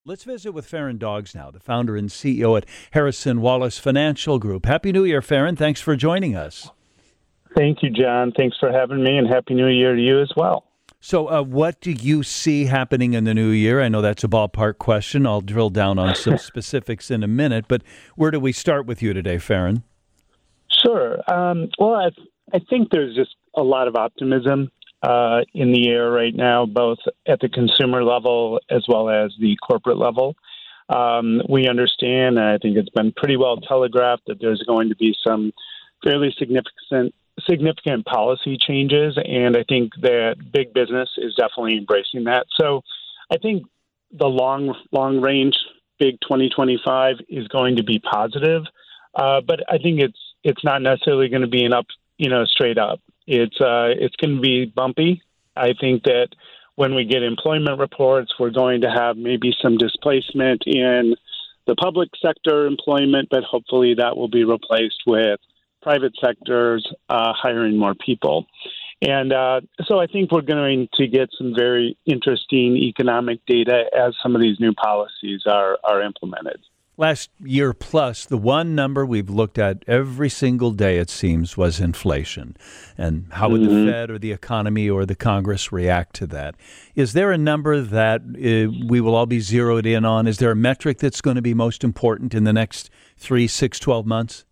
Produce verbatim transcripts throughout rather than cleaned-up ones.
Let's visit with Farron Doggs now, the founder and C E O at Harrison Wallace Financial Group. Happy New Year, Farron. Thanks for joining us. Thank you, John. Thanks for having me, and Happy New Year to you as well. So uh, what do you see happening in the new year? I know that's a ballpark question. I'll drill down on some specifics in a minute, but where do we start with you today, Farron? Sure. Um, well, I, I think there's just a lot of optimism uh, in the air right now, both at the consumer level as well as the corporate level. Um, we understand, and I think it's been pretty well telegraphed, that there's going to be some fairly significant significant policy changes, and I think that big business is definitely embracing that. So I think the long, long range, big twenty twenty-five is going to be positive, uh, but I think it's it's not necessarily going to be an up, you know, straight up. It's uh, it's going to be bumpy. I think that when we get employment reports, we're going to have maybe some displacement in the public sector employment, but hopefully that will be replaced with private sectors uh, hiring more people. And uh, so I think we're going to get some very interesting economic data as some of these new policies are, are implemented. Last year plus, the one number we've looked at every single day, it seems, was inflation. And how would mm-hmm. the Fed or the economy or the Congress react to that? Is there a number that uh, we will all be zeroed in on? Is there a metric that's going to be most important in the next three, six, twelve months?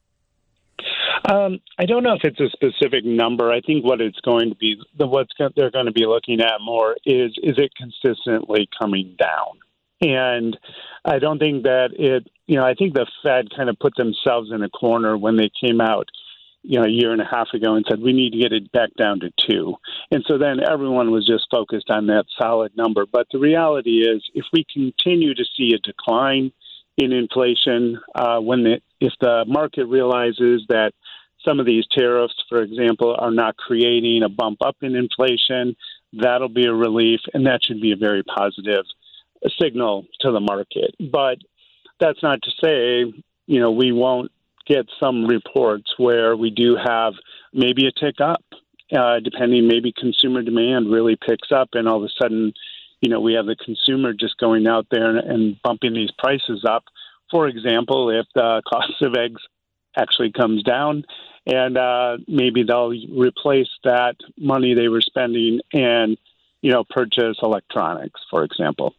Um, I don't know if it's a specific number. I think what it's going to be, the what's they're going to be looking at more is is it consistently coming down? And I don't think that it, you know, I think the Fed kind of put themselves in a corner when they came out, you know, a year and a half ago and said we need to get it back down to two. And so then everyone was just focused on that solid number. But the reality is, if we continue to see a decline in inflation, uh, when the if the market realizes that some of these tariffs, for example, are not creating a bump up in inflation, that'll be a relief, and that should be a very positive signal to the market. But that's not to say, you know, we won't get some reports where we do have maybe a tick up, uh, depending, maybe consumer demand really picks up, and all of a sudden, you know, we have the consumer just going out there and, and bumping these prices up. For example, if the cost of eggs actually comes down, and uh, maybe they'll replace that money they were spending and, you know, purchase electronics, for example.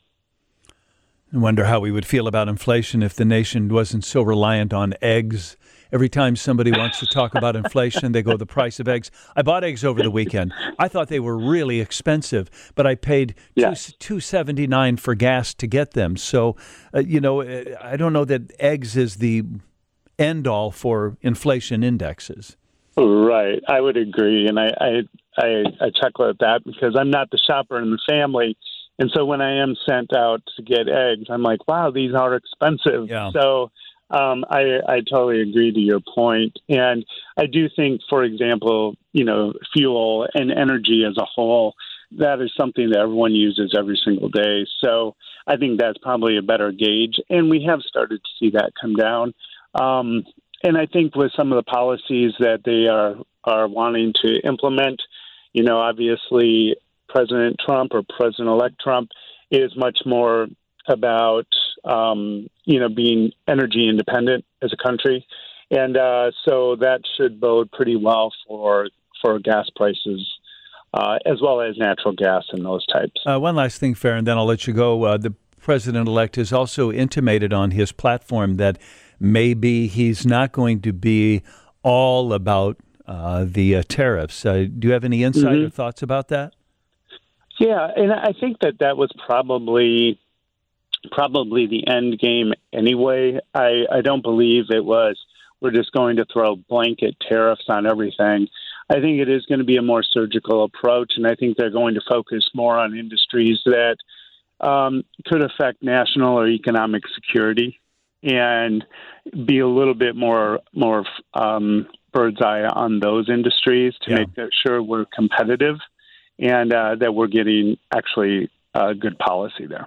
I wonder how we would feel about inflation if the nation wasn't so reliant on eggs. Every time somebody wants to talk about inflation, they go, the price of eggs. I bought eggs over the weekend. I thought they were really expensive, but I paid yes. two seventy nine for gas to get them. So, uh, you know, I don't know that eggs is the end all for inflation indexes. Right, I would agree, and I I, I I chuckle at that because I'm not the shopper in the family. And so when I am sent out to get eggs, I'm like, wow, these are expensive. Yeah. So um, I, I totally agree to your point. And I do think, for example, you know, fuel and energy as a whole, that is something that everyone uses every single day. So I think that's probably a better gauge. And we have started to see that come down. Um, and I think with some of the policies that they are, are wanting to implement, you know, obviously President Trump or President-elect Trump is much more about, um, you know, being energy independent as a country. And uh, so that should bode pretty well for for gas prices, uh, as well as natural gas and those types. Uh, one last thing, Farron, then I'll let you go. Uh, the President-elect has also intimated on his platform that maybe he's not going to be all about uh, the uh, tariffs. Uh, do you have any insight mm-hmm. or thoughts about that? Yeah, and I think that that was probably probably the end game anyway. I, I don't believe it was we're just going to throw blanket tariffs on everything. I think it is going to be a more surgical approach, and I think they're going to focus more on industries that um, could affect national or economic security and be a little bit more more um, bird's eye on those industries to yeah. make sure we're competitive. And uh, that we're getting actually uh, good policy there.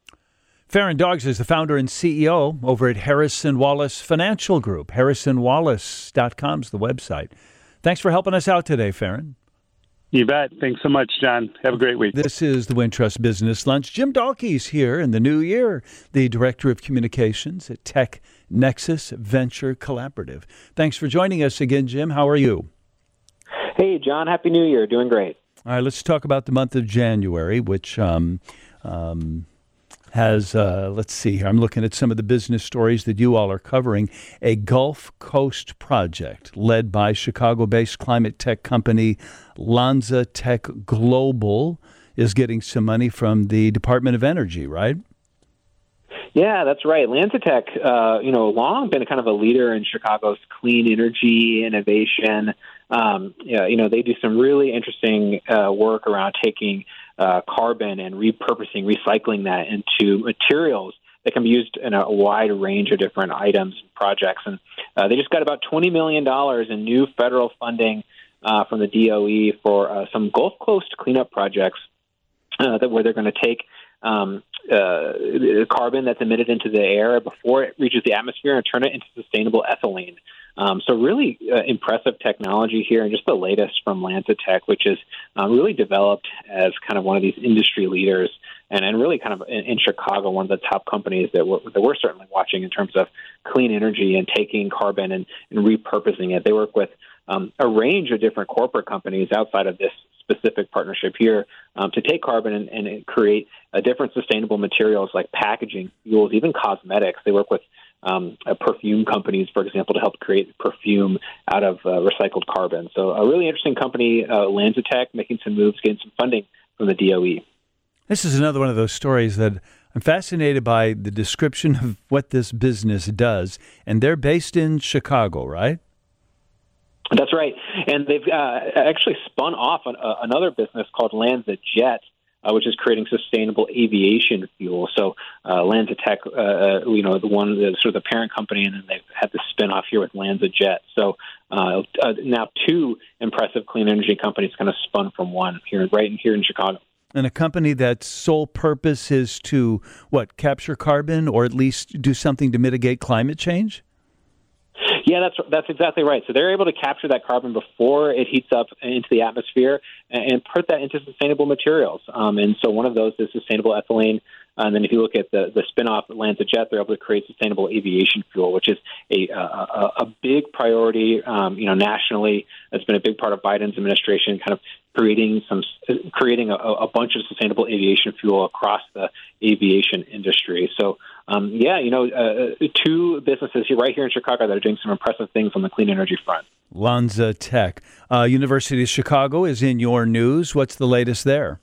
Farron Doggs is the founder and C E O over at Harrison Wallace Financial Group. harrison wallace dot com is the website. Thanks for helping us out today, Farron. You bet. Thanks so much, John. Have a great week. This is the Wintrust Business Lunch. Jim Dahlke's here in the new year, the Director of Communications at Tech Nexus Venture Collaborative. Thanks for joining us again, Jim. How are you? Hey, John. Happy New Year. Doing great. All right, let's talk about the month of January, which um, um, has, uh, let's see here, I'm looking at some of the business stories that you all are covering. A Gulf Coast project led by Chicago-based climate tech company LanzaTech Global is getting some money from the Department of Energy, right? Yeah, that's right. LanzaTech, uh, you know, long been kind of a leader in Chicago's clean energy innovation. Um, yeah, you know, they do some really interesting uh, work around taking uh, carbon and repurposing, recycling that into materials that can be used in a wide range of different items and projects. And uh, they just got about twenty million dollars in new federal funding uh, from the D O E for uh, some Gulf Coast cleanup projects uh, that where they're going to take um, uh, carbon that's emitted into the air before it reaches the atmosphere and turn it into sustainable ethylene. Um, so really uh, impressive technology here, and just the latest from LanzaTech, which is um, really developed as kind of one of these industry leaders, and, and really kind of in, in Chicago, one of the top companies that we're, that we're certainly watching in terms of clean energy and taking carbon and, and repurposing it. They work with um, a range of different corporate companies outside of this specific partnership here um, to take carbon and, and create uh, different sustainable materials like packaging, fuels, even cosmetics. They work with Um, uh, perfume companies, for example, to help create perfume out of uh, recycled carbon. So a really interesting company, uh, LanzaTech, making some moves, getting some funding from the D O E. This is another one of those stories that I'm fascinated by the description of what this business does. And they're based in Chicago, right? That's right. And they've uh, actually spun off an, uh, another business called LanzaJet, Uh, which is creating sustainable aviation fuel. So uh, LanzaTech, uh, you know, the one, the, sort of the parent company, and then they've had the spin-off here with LanzaJet. So uh, uh, now two impressive clean energy companies kind of spun from one here, right in, here in Chicago. And a company that's sole purpose is to, what, capture carbon or at least do something to mitigate climate change? Yeah, that's that's exactly right. So they're able to capture that carbon before it heats up into the atmosphere and, and put that into sustainable materials. Um, and so one of those is sustainable ethylene. And then if you look at the, the spin-off of LanzaJet, they're able to create sustainable aviation fuel, which is a a, a big priority, um, you know, nationally. It's been a big part of Biden's administration, kind of creating some creating a, a bunch of sustainable aviation fuel across the aviation industry. So, um, yeah, you know, uh, two businesses here right here in Chicago that are doing some impressive things on the clean energy front. LanzaTech. Uh, University of Chicago is in your news. What's the latest there?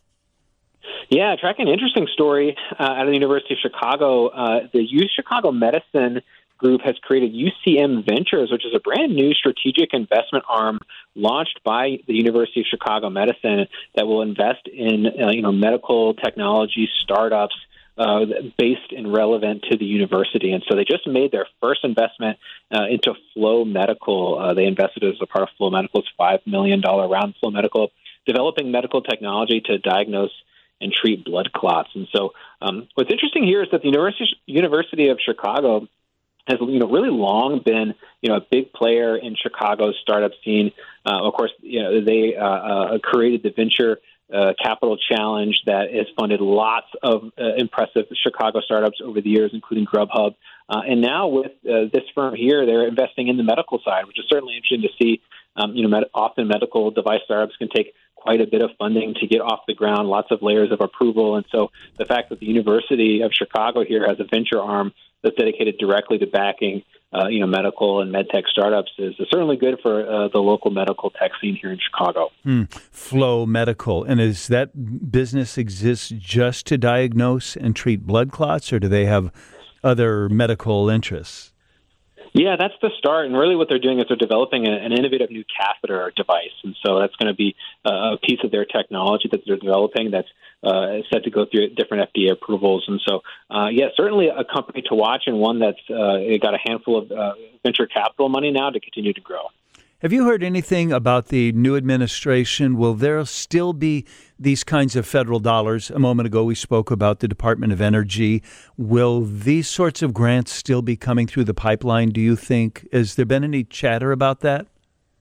Yeah, tracking an interesting story uh, out of the University of Chicago. Uh, the U Chicago Medicine Group has created U C M Ventures, which is a brand new strategic investment arm launched by the University of Chicago Medicine that will invest in uh, you know medical technology startups uh, based and relevant to the university. And so they just made their first investment uh, into Flow Medical. Uh, they invested as a part of Flow Medical's five million dollars round. Flow Medical developing medical technology to diagnose and treat blood clots. And so um, what's interesting here is that the University University of Chicago has, you know, really long been, you know, a big player in Chicago's startup scene. Uh, of course, you know, they uh, uh, created the Venture uh, Capital Challenge that has funded lots of uh, impressive Chicago startups over the years, including Grubhub. Uh, and now with uh, this firm here, they're investing in the medical side, which is certainly interesting to see. Um, you know, med- often medical device startups can take quite a bit of funding to get off the ground, lots of layers of approval. And so the fact that the University of Chicago here has a venture arm that's dedicated directly to backing, uh, you know, medical and med tech startups is certainly good for uh, the local medical tech scene here in Chicago. Hmm. Flow Medical. And is that business exists just to diagnose and treat blood clots, or do they have other medical interests? Yeah, that's the start. And really what they're doing is they're developing a, an innovative new catheter device. And so that's going to be a piece of their technology that they're developing that's uh, set to go through different F D A approvals. And so, uh, yeah, certainly a company to watch, and one that's uh, got a handful of uh, venture capital money now to continue to grow. Have you heard anything about the new administration? Will there still be these kinds of federal dollars? A moment ago, we spoke about the Department of Energy. Will these sorts of grants still be coming through the pipeline, do you think? Has there been any chatter about that?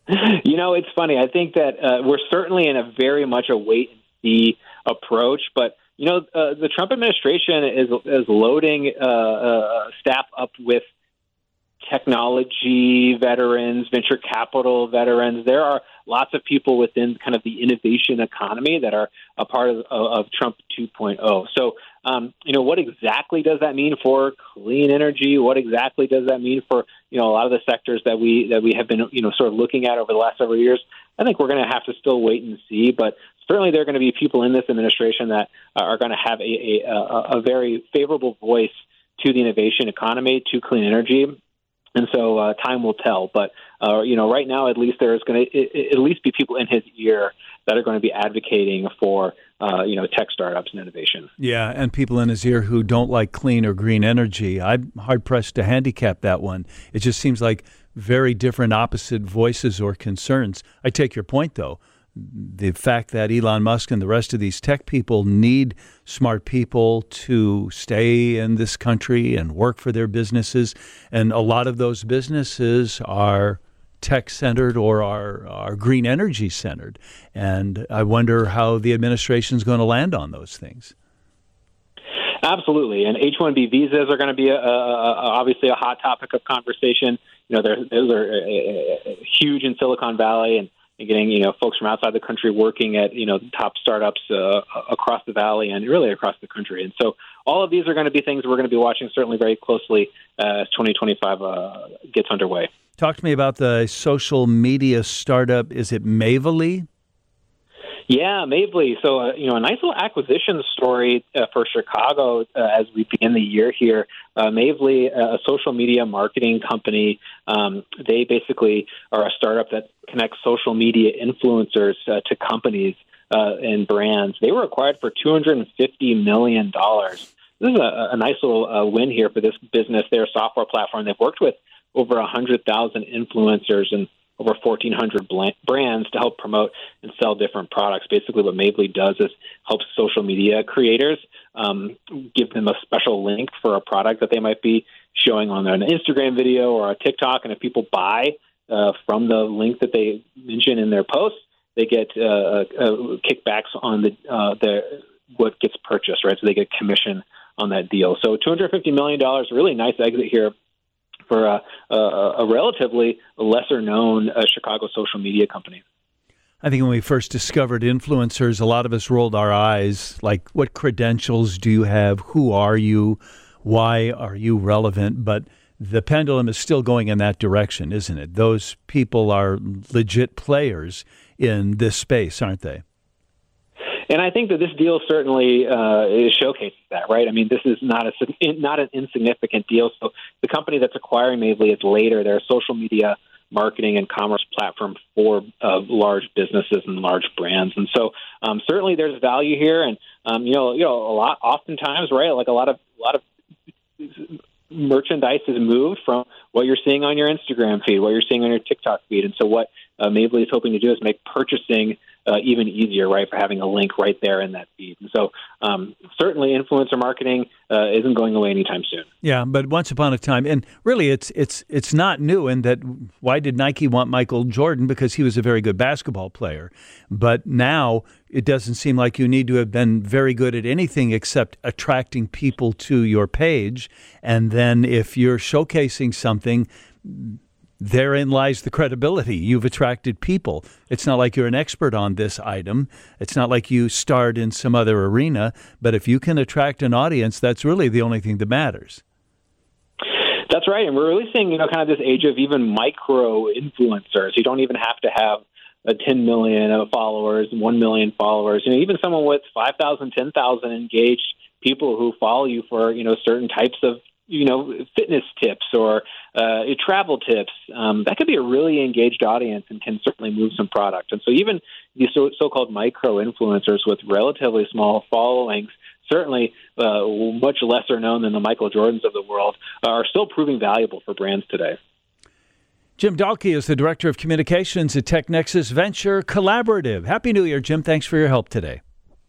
You know, it's funny. I think that uh, we're certainly in a very much a wait and see approach, but you know, uh, the Trump administration is is loading uh, uh, staff up with technology veterans, venture capital veterans. There are lots of people within kind of the innovation economy that are a part of, of Trump two point oh. So, um, you know, what exactly does that mean for clean energy? What exactly does that mean for, you know, a lot of the sectors that we that we have been, you know, sort of looking at over the last several years? I think we're going to have to still wait and see, but certainly there are going to be people in this administration that are going to have a, a, a very favorable voice to the innovation economy, to clean energy. And so uh, time will tell. But, uh, you know, right now, at least there's going to at least be people in his ear that are going to be advocating for, uh, you know, tech startups and innovation. Yeah, and people in his ear who don't like clean or green energy. I'm hard-pressed to handicap that one. It just seems like very different opposite voices or concerns. I take your point, though. The fact that Elon Musk and the rest of these tech people need smart people to stay in this country and work for their businesses. And a lot of those businesses are tech-centered or are, are green energy-centered. And I wonder how the administration is going to land on those things. Absolutely. And H one B visas are going to be a, a, a, obviously a hot topic of conversation. You know, those are uh, huge in Silicon Valley, and and getting, you know, folks from outside the country working at, you know, top startups uh, across the valley and really across the country. And so all of these are going to be things we're going to be watching certainly very closely uh, as twenty twenty-five uh, gets underway. Talk to me about the social media startup. Is it Mavely? Yeah, Mavely. So, uh, you know, a nice little acquisition story uh, for Chicago uh, as we begin the year here. Uh, Mavely, a social media marketing company, um, they basically are a startup that connects social media influencers uh, to companies uh, and brands. They were acquired for two hundred fifty million dollars. This is a, a nice little uh, win here for this business. They're a software platform. They've worked with over one hundred thousand influencers and over fourteen hundred brands to help promote and sell different products. Basically, what Mavely does is helps social media creators um, give them a special link for a product that they might be showing on an Instagram video or a TikTok. And if people buy uh, from the link that they mention in their posts, they get uh, uh, kickbacks on the uh, the what gets purchased, right? So they get commission on that deal. So two hundred fifty million dollars, really nice exit here for a, a, a relatively lesser-known uh, Chicago social media company. I think when we first discovered influencers, a lot of us rolled our eyes, like, what credentials do you have? Who are you? Why are you relevant? But the pendulum is still going in that direction, isn't it? Those people are legit players in this space, aren't they? And I think that this deal certainly uh, showcases that, right? I mean, this is not a not an insignificant deal. So the company that's acquiring Mavely is Later. They're a social media marketing and commerce platform for uh, large businesses and large brands. And so um, certainly there's value here. And um, you know, you know, a lot oftentimes, right? Like a lot of a lot of merchandise is moved from what you're seeing on your Instagram feed, what you're seeing on your TikTok feed. And so what uh, Mavely is hoping to do is make purchasing Uh, even easier, right, for having a link right there in that feed. And so um, certainly influencer marketing uh, isn't going away anytime soon. Yeah, but once upon a time, and really it's it's it's not new in that why did Nike want Michael Jordan? Because he was a very good basketball player. But now it doesn't seem like you need to have been very good at anything except attracting people to your page. And then if you're showcasing something, therein lies the credibility. You've attracted people. It's not like you're an expert on this item. It's not like you starred in some other arena. But if you can attract an audience, that's really the only thing that matters. That's right. And we're really seeing, you know, kind of this age of even micro influencers. You don't even have to have a ten million followers, one million followers. You know, even someone with five thousand, ten thousand engaged people who follow you for, you know, certain types of, you know, fitness tips or uh, travel tips. Um, that could be a really engaged audience and can certainly move some product. And so even these so- so-called micro-influencers with relatively small followings, certainly uh, much lesser known than the Michael Jordans of the world, are still proving valuable for brands today. Jim Dahlke is the Director of Communications at TechNexus Venture Collaborative. Happy New Year, Jim. Thanks for your help today.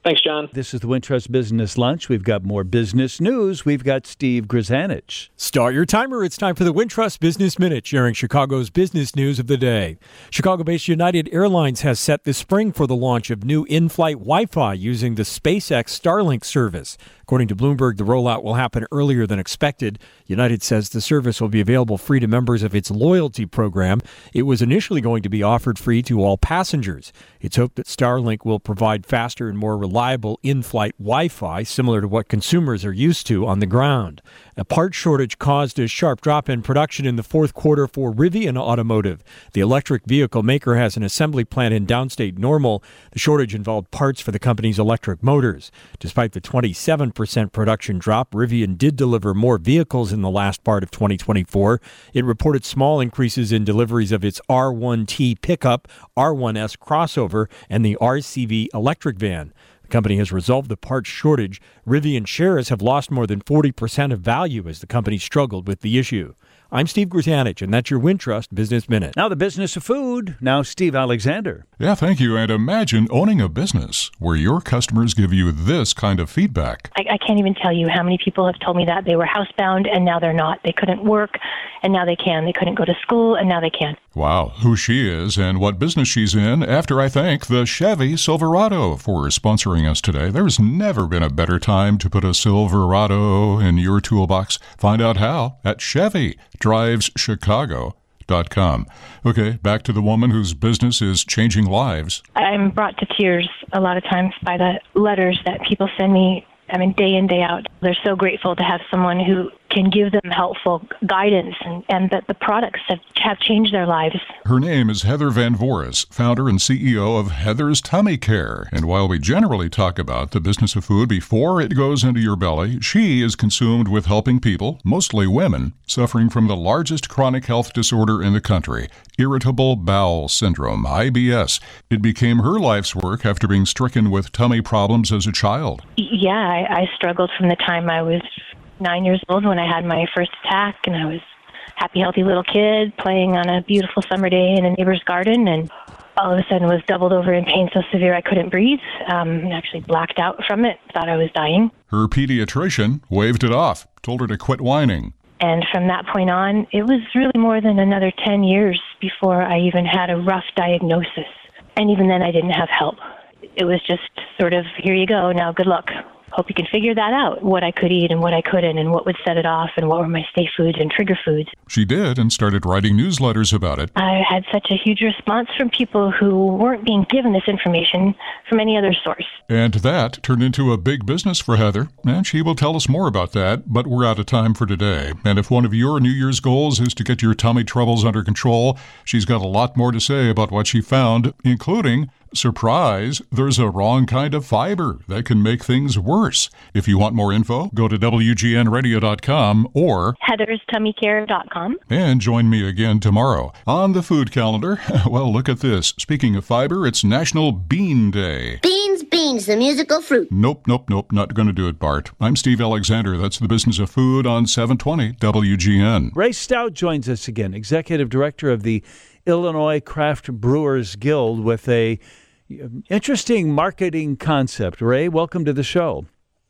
Thanks, John. This is the Wintrust Business Lunch. We've got more business news. We've got Steve Grzanich. Start your timer. It's time for the Wintrust Business Minute, sharing Chicago's business news of the day. Chicago-based United Airlines has set this spring for the launch of new in-flight Wi-Fi using the SpaceX Starlink service. According to Bloomberg, the rollout will happen earlier than expected. United says the service will be available free to members of its loyalty program. It was initially going to be offered free to all passengers. It's hoped that Starlink will provide faster and more reliable in-flight Wi-Fi, similar to what consumers are used to on the ground. A part shortage caused a sharp drop in production in the fourth quarter for Rivian Automotive. The electric vehicle maker has an assembly plant in downstate Normal. The shortage involved parts for the company's electric motors. Despite the twenty-seven percent production drop, Rivian did deliver more vehicles in the last part of twenty twenty-four. It reported small increases in deliveries of its R one T pickup, R one S crossover, and the R C V electric van. The company has resolved the parts shortage. Rivian shares have lost more than forty percent of value as the company struggled with the issue. I'm Steve Grzanich, and that's your Wintrust Business Minute. Now the business of food. Now Steve Alexander. Yeah, thank you. And imagine owning a business where your customers give you this kind of feedback. I, I can't even tell you how many people have told me that they were housebound and now they're not. They couldn't work and now they can. They couldn't go to school and now they can. Wow, who she is and what business she's in after I thank the Chevy Silverado for sponsoring us today. There's never been a better time to put a Silverado in your toolbox. Find out how at Chevy Drives Chicago dot com. Okay, back to the woman whose business is changing lives. I'm brought to tears a lot of times by the letters that people send me. I mean, day in, day out. They're so grateful to have someone who can give them helpful guidance and, and that the products have, have changed their lives. Her name is Heather Van Voris, founder and C E O of Heather's Tummy Care. And while we generally talk about the business of food before it goes into your belly, she is consumed with helping people, mostly women, suffering from the largest chronic health disorder in the country, irritable bowel syndrome, I B S. It became her life's work after being stricken with tummy problems as a child. Yeah, I, I struggled from the time I was nine years old when I had my first attack, and I was a happy, healthy little kid playing on a beautiful summer day in a neighbor's garden, and all of a sudden was doubled over in pain so severe I couldn't breathe, um, actually blacked out from it, thought I was dying. Her pediatrician waved it off, told her to quit whining. And from that point on, it was really more than another ten years before I even had a rough diagnosis. And even then I didn't have help. It was just sort of, here you go, now good luck. Hope you can figure that out, what I could eat and what I couldn't, and what would set it off, and what were my stay foods and trigger foods. She did, and started writing newsletters about it. I had such a huge response from people who weren't being given this information from any other source. And that turned into a big business for Heather, and she will tell us more about that, but we're out of time for today. And if one of your New Year's goals is to get your tummy troubles under control, she's got a lot more to say about what she found, including, surprise, there's a wrong kind of fiber that can make things worse. If you want more info, go to W G N radio dot com or Heathers Tummy Care dot com. And join me again tomorrow. On the food calendar, well, look at this. Speaking of fiber, it's National Bean Day. Beans, beans, the musical fruit. Nope, nope, nope, not going to do it, Bart. I'm Steve Alexander. That's the business of food on seven twenty W G N. Ray Stout joins us again, Executive Director of the Illinois Craft Brewers Guild, with a interesting marketing concept. Ray, welcome to the show.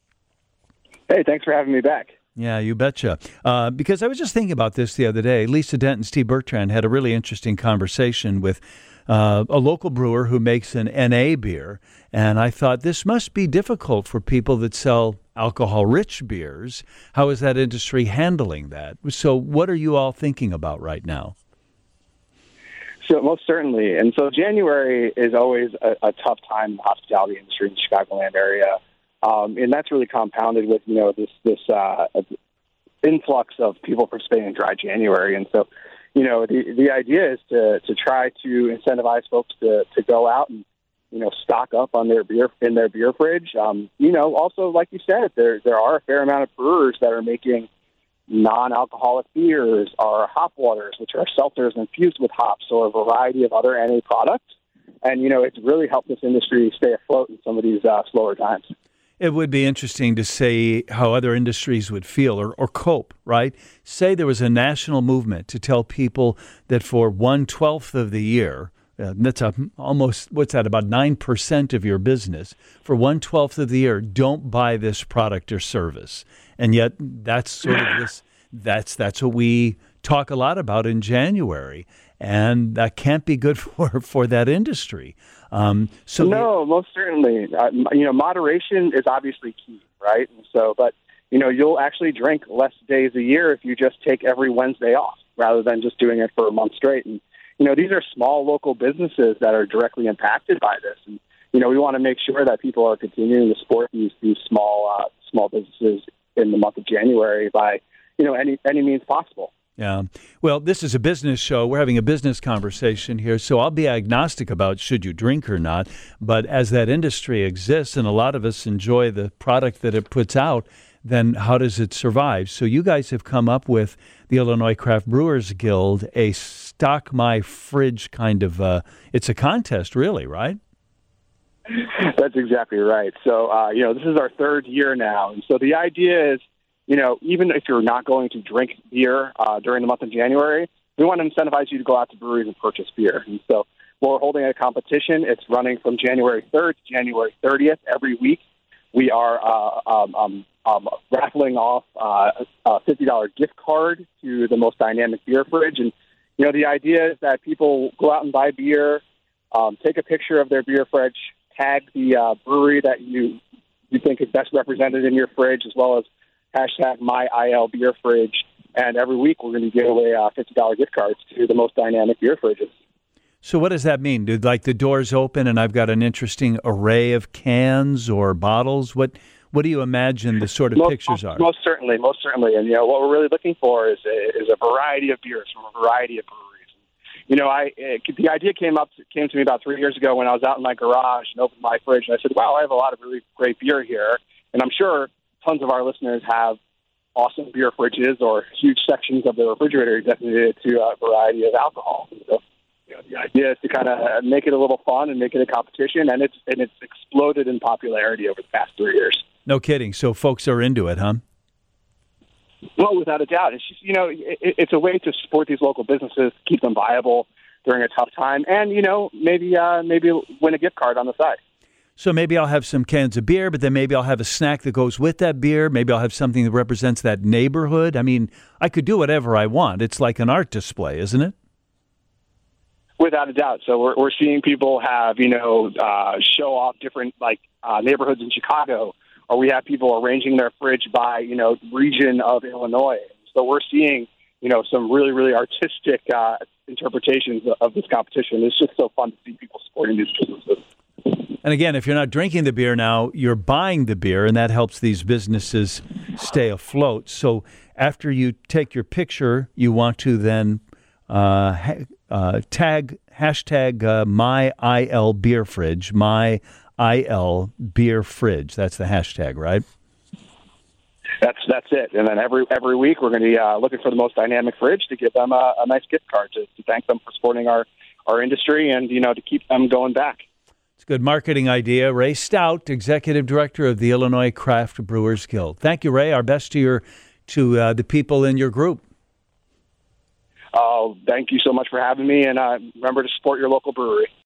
Hey, thanks for having me back. Yeah, you betcha. Uh, because I was just thinking about this the other day. Lisa Dent and Steve Bertrand had a really interesting conversation with uh, a local brewer who makes an N A beer. And I thought this must be difficult for people that sell alcohol-rich beers. How is that industry handling that? So what are you all thinking about right now? So most certainly. And so January is always a, a tough time in the hospitality industry in the Chicagoland area. Um, and that's really compounded with, you know, this, this uh, influx of people participating in Dry January. And so, you know, the, the idea is to, to try to incentivize folks to, to go out and, you know, stock up on their beer in their beer fridge. Um, you know, also, like you said, there, there are a fair amount of brewers that are making non-alcoholic beers or hop waters, which are seltzers infused with hops, or a variety of other N A products. And, you know, it's really helped this industry stay afloat in some of these uh, slower times. It would be interesting to see how other industries would feel or, or cope, right? Say there was a national movement to tell people that for one-twelfth of the year, uh, that's a, almost, what's that, about nine percent of your business. For one-twelfth of the year, don't buy this product or service. And yet that's sort of this, that's that's what we talk a lot about in January. And that can't be good for, for that industry. Um, so No, the, most certainly. Uh, you know, moderation is obviously key, right? And so, but, you know, you'll actually drink less days a year if you just take every Wednesday off rather than just doing it for a month straight. And, you know, these are small local businesses that are directly impacted by this. And, you know, we want to make sure that people are continuing to support these, these small, uh, small businesses in the month of January by, you know, any, any means possible. Yeah. Well, this is a business show. We're having a business conversation here, so I'll be agnostic about should you drink or not. But as that industry exists and a lot of us enjoy the product that it puts out, then how does it survive? So you guys have come up with the Illinois Craft Brewers Guild, a stock my fridge kind of, uh, it's a contest really, right? That's exactly right. So, uh, you know, this is our third year now. And so the idea is, you know, even if you're not going to drink beer uh, during the month of January, we want to incentivize you to go out to breweries and purchase beer. And so we're holding a competition. It's running from January third to January thirtieth every week. We are uh, um, um, um, raffling off uh, a fifty dollars gift card to the most dynamic beer fridge. And, you know, the idea is that people go out and buy beer, um, take a picture of their beer fridge, tag the uh, brewery that you, you think is best represented in your fridge, as well as hashtag my I L beer fridge, and every week we're going to give away uh, fifty dollars gift cards to the most dynamic beer fridges. So what does that mean? Do like the doors open and I've got an interesting array of cans or bottles? What what do you imagine the sort of most, pictures are? Most certainly, most certainly. And you know what we're really looking for is a, is a variety of beers from a variety of breweries. You know, I it, the idea came up came to me about three years ago when I was out in my garage and opened my fridge, and I said, "Wow, I have a lot of really great beer here," and I'm sure tons of our listeners have awesome beer fridges or huge sections of the refrigerator dedicated to a variety of alcohol. So, you know, the idea is to kind of make it a little fun and make it a competition, and it's and it's exploded in popularity over the past three years. No kidding. So folks are into it, huh? Well, without a doubt. It's just, you know, it, it's a way to support these local businesses, keep them viable during a tough time, and, you know, maybe uh, maybe win a gift card on the side. So maybe I'll have some cans of beer, but then maybe I'll have a snack that goes with that beer. Maybe I'll have something that represents that neighborhood. I mean, I could do whatever I want. It's like an art display, isn't it? Without a doubt. So we're we're seeing people have, you know, uh, show off different, like, uh, neighborhoods in Chicago, or we have people arranging their fridge by, you know, region of Illinois. So we're seeing, you know, some really, really artistic uh, interpretations of this competition. It's just so fun to see people supporting these businesses. And again, if you're not drinking the beer now, you're buying the beer, and that helps these businesses stay afloat. So after you take your picture, you want to then uh, ha- uh, tag, hashtag uh, my I L beer fridge, my I L beer fridge. That's the hashtag, right? That's that's it. And then every every week we're going to be uh, looking for the most dynamic fridge to give them a, a nice gift card to, to thank them for supporting our, our industry and, you know, to keep them going back. It's a good marketing idea. Ray Stout, Executive Director of the Illinois Craft Brewers Guild. Thank you, Ray. Our best to your to uh, the people in your group. Oh, thank you so much for having me, and uh, remember to support your local brewery.